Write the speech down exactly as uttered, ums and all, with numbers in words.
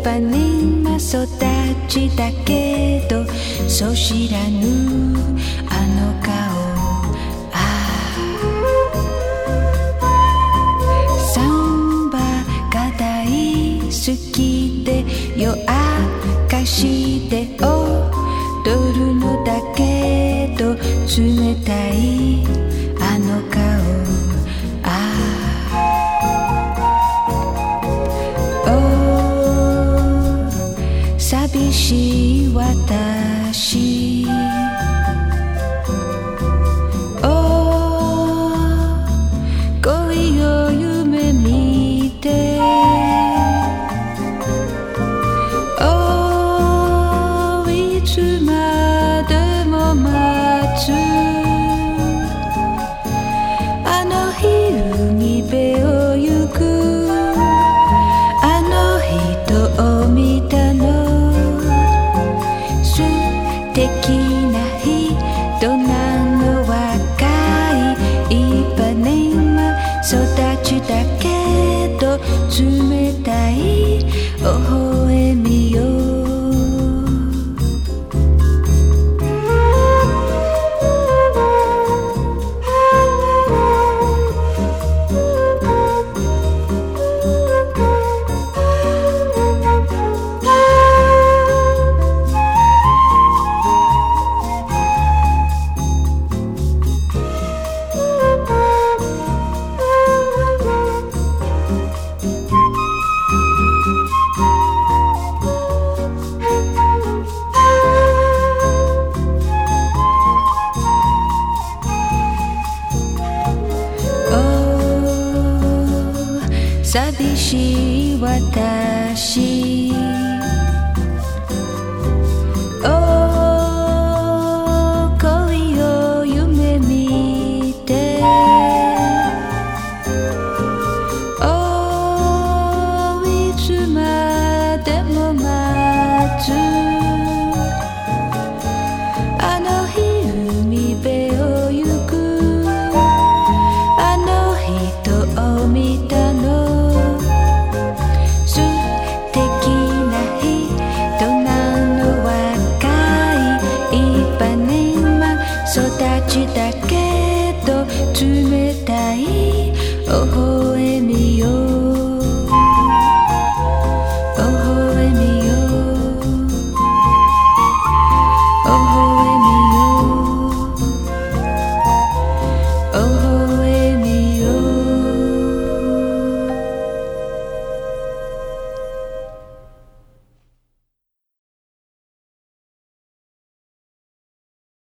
ぱ年間育ちだけどそう知らぬあの顔ああサンバが大好きで夜明かしで踊るのだけど冷たいあの顔ああ寂しい私恋を夢見ていつまでも待つあの日海辺を行くあの人を見たの素敵な人なの若いイパネマ育ちだけど冷たい微笑みよ寂しい私お恋を夢見ておいつまでも待つあの日海辺を行くあの人を見たの育ちだ